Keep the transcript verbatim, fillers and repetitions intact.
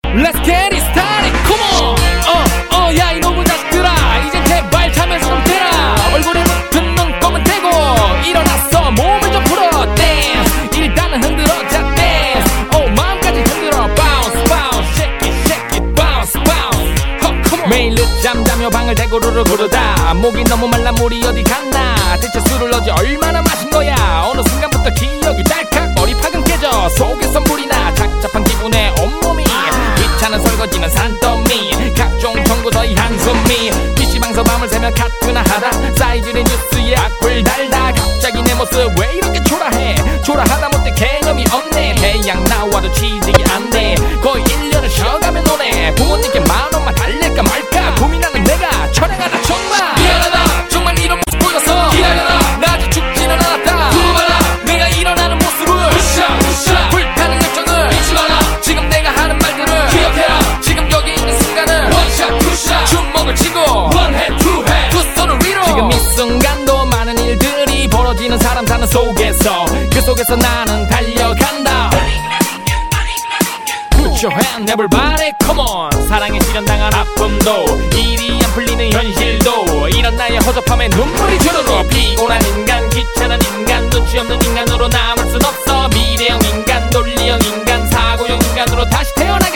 Let's get it started, come on. 어, 어, 야 이놈의 자식들아, 이젠 제발 참여해서 좀 대라. 얼굴에 붙은 눈곱은 대고 일어났어, 몸을 좀 풀어. Dance, 일단은 흔들어자 dance. 어, 마음까지 흔들어. Bounce, bounce, shake it, shake it, bounce, bounce. 어, come on. 매일 늦잠 자며 방을 대고루루 구르다. 목이 너무 말라 물이 어디 갔나. 대체 술을 어제 얼마나 마신 거야. 어느 순간부터 기억이 딸칵, 머리 파근 깨져 속에서 물이 나. 착잡한 기분에 온몸이 귀찮은 설거지는 산더미. 각종 정보서의 한숨이. 피씨방서 밤을 새며 카트나 하다. 사이즈는 뉴스에 악플 달다. 갑자기 내 모습 왜 이렇게 초라해. 초라하다 못해 개념이 없네. 대양 나와도 취직이 안돼. 거의 일 년을 쉬어가며 노네. 부모님께 만원만 달릴까 말까 고민하는 내가 천행하다 정말 미안하다. 정말 이런 모습 보여서 기다려라. 나 아직 죽지는 않았다. 두고 봐라. 내가 일어나는 모습을 부셔 부셔. 불타는 열정을 잊지 마라. 지금 내가 하는 말들을 기억해라. 지금 여기 있는 순간을 원샷 투샷. 주먹을 쥐고 원해 투해 두 손을 위로. 지금 이 순간도 많은 일들이 벌어지는 사람 사는 속에서, 그 속에서 나는 달려간다. Put your hand everybody come on. 사랑에 실현당한 아픔도 일이 안 풀리는 현실도 이런 나의 허접함에 눈물이 주르르. 피곤한 인간, 귀찮은 인간, 눈치 없는 인간으로 남을 순 없어. 미래형 인간, 논리형 인간, 사고형 인간으로 다시 태어나